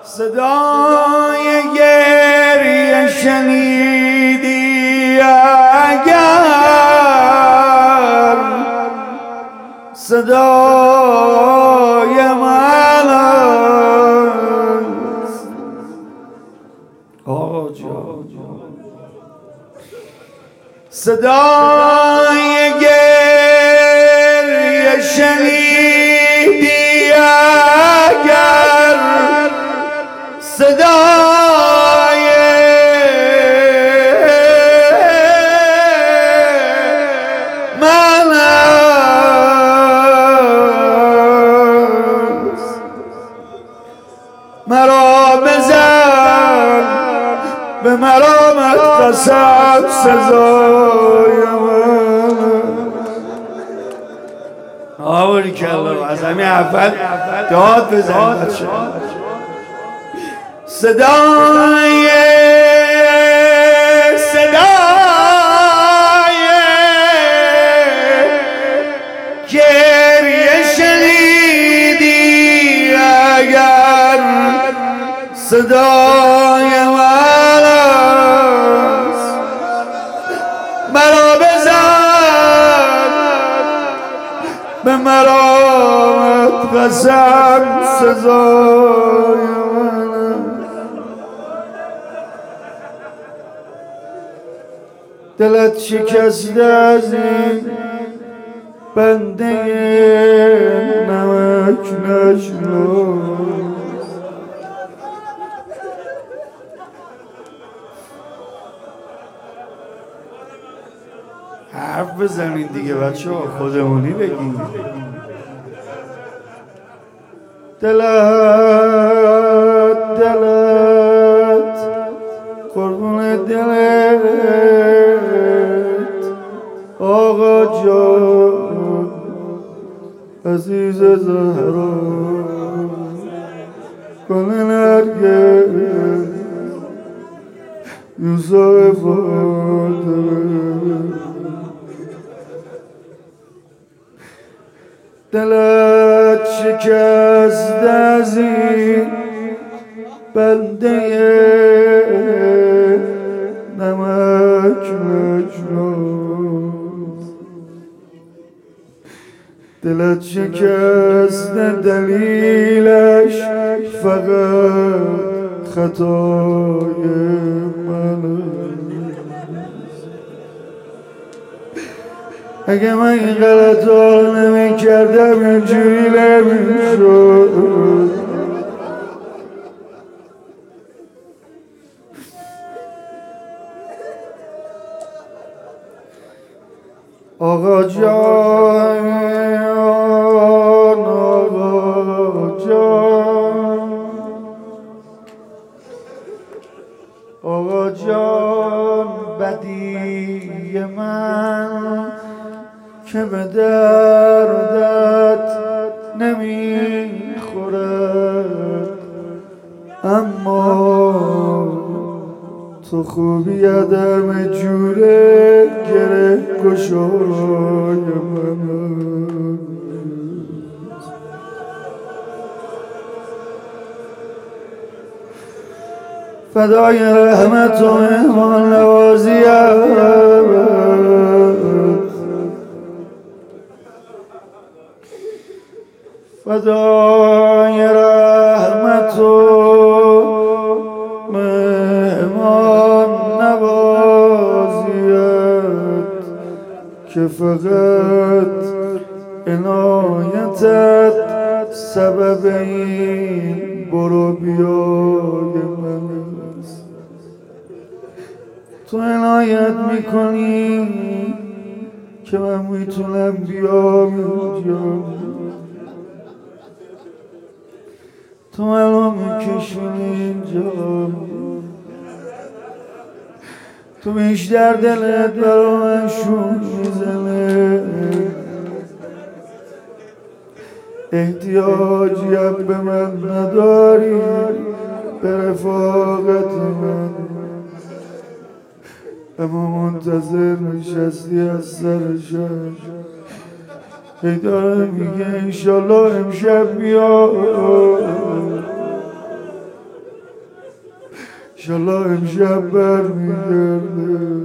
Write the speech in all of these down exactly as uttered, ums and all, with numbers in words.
صدای گریه شنیدی اگر صدای من است آقا جان، صدای گریه شنیدی اگر صدای من است مرا بزن به مرامت قسم سزای من آوری کلا از همین اول داد بزن بچه صدای صدای گریه شنیدی اگر صدای من است مرا بزن به مرامت قسم سزای دلت شکسته از این بنده نمک نشنو حرف بزنین دیگه بچه ها، خودمونی بگین دلت دلت قربون دلت آقا جان عزیز زهرا گل نرگس یوسف فاطمه دلت شکست از این بنده نمک مجنون دلت شکست دلیلش فقط خطای من اگه من این غلط ها رو نمی کردم اینجوری نمی شد آقا جان آقا جان آقا جان بدی من که به دردت نمیخورد اما تو خوبی عدم جوره گره گشای من فدای رحمت و مهمان نوازیت فدای رحمت و مهمان نوازیت که فقط عنایتت سبب این برو بیای من است تو عنایت میکنی که من میتونم بیام اینجا تو منو میکشونی اینجا تو بیشتر دلت برا من شور میزنه احتیاجی هم به من نداری به رفاقت من اما منتظر نشستی از سر شب هی داره میگه انشالله امشب بیا انشالله امشب برمیگرده.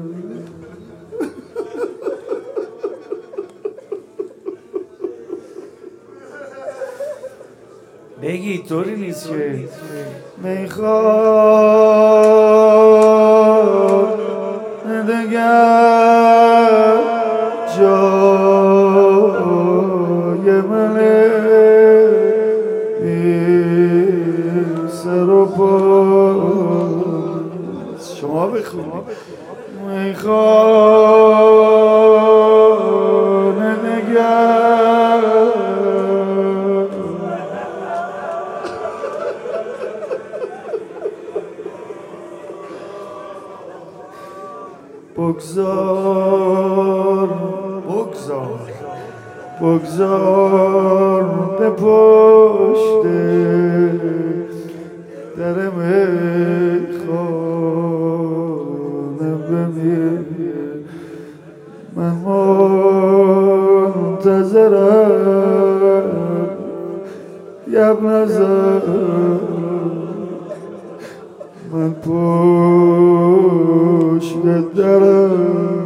بگی طوری نیست که میخواد دگر جای منه بی سر و پا. شما بخون. میخواد دگر بگذار بگذار بگذار به پشت در میخانه بمیر. من منتظرم یب نظر، من پشت درم.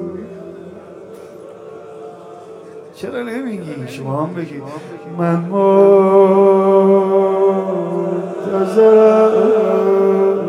چرا نمیگی؟ شما هم بگید. من منتظرم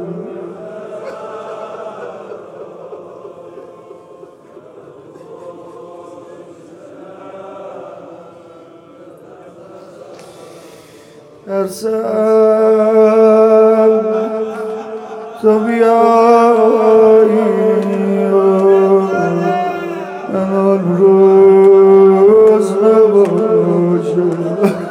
هر ساعت تو بیایی من آن روز نباشم.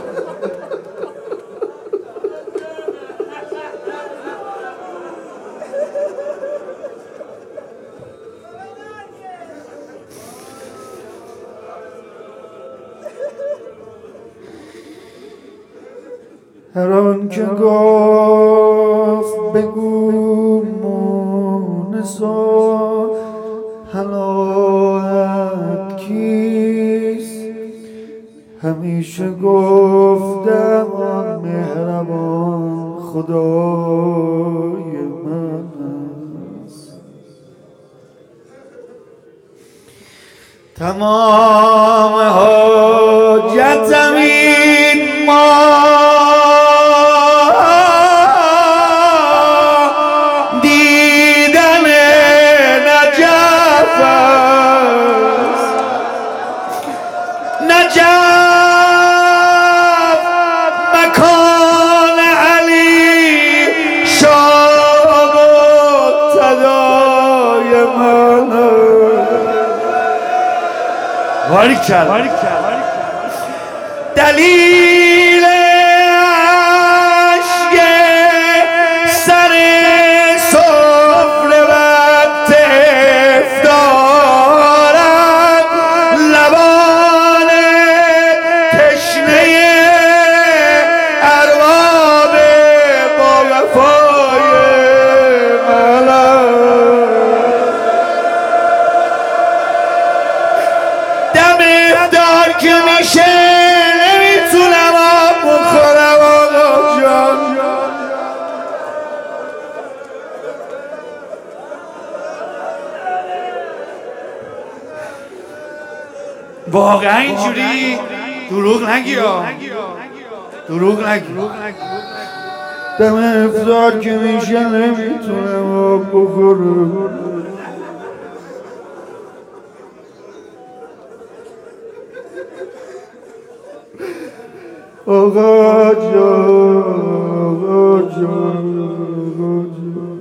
هر آن که گفت بگو مونسا حلالت کیست، همیشه گفتم آن مهربان خدای من است. تمام حاجتم این ما دیدن نجف است. نجف مکان علی شاه مقتدای من است. باری کرد دلیل عشق سر سفره وقت افطارم لبان تشنه ارباب با وفای من. دم افطار که میشه نمیتونم آب بخورم آقا جان. واقعا اینجوری دروغ نگی ها، دروغ نگی. دم افطار که میشه نمیتونم آب بخورم. آقا جان آقا جان آقا جان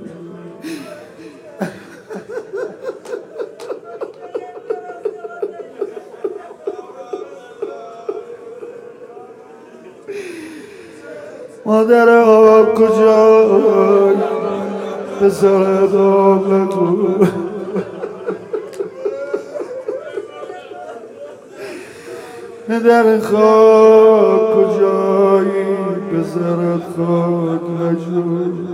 مادر آب کجای پسرت آب نکن. در خاک کجایی پسرت خاک نجوی.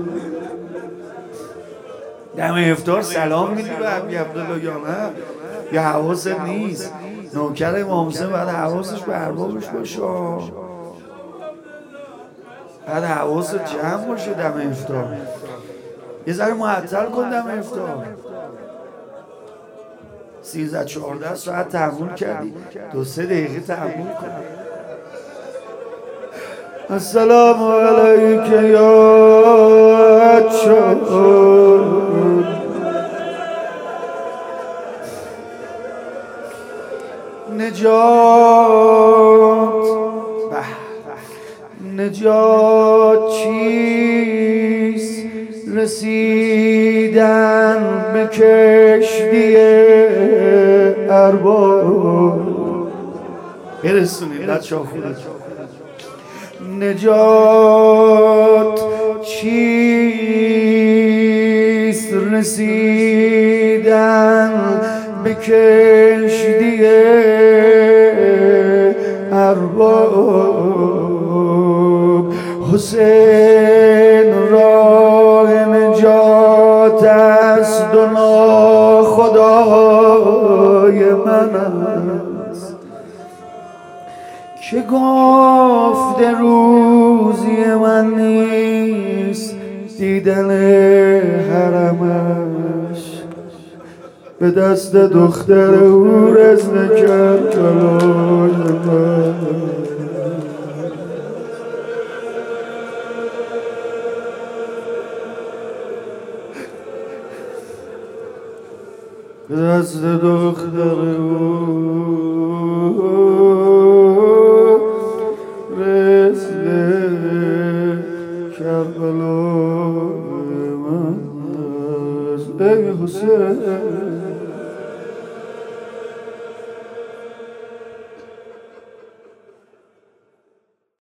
دم افطار سلام میدی به عبی عبدالله یا نه؟ یا حواست نیست؟ نوکر امام حسین باید حواسش به اربابش باشه. بعد حواست جمع باشه دم افطار، یه ذره معطل کن دم افطار. سیزده چهارده ساعت تحمل کردی، دو سه دقیقه تحمل کن. السلام علیک یا عطشان، نجات نجات چیست؟ رسیدن به کشتی ارباب. برسونید بچه ها خودت. نجات چیست؟ رسیدن به کشتی ارباب. حسین راه نجات است و ناخدای من است که گفته روزی من نیست دیدن حرمش. به دست دختر او رزن کرد کلای من. به دست دختر او رزن کربلای من. ای حسین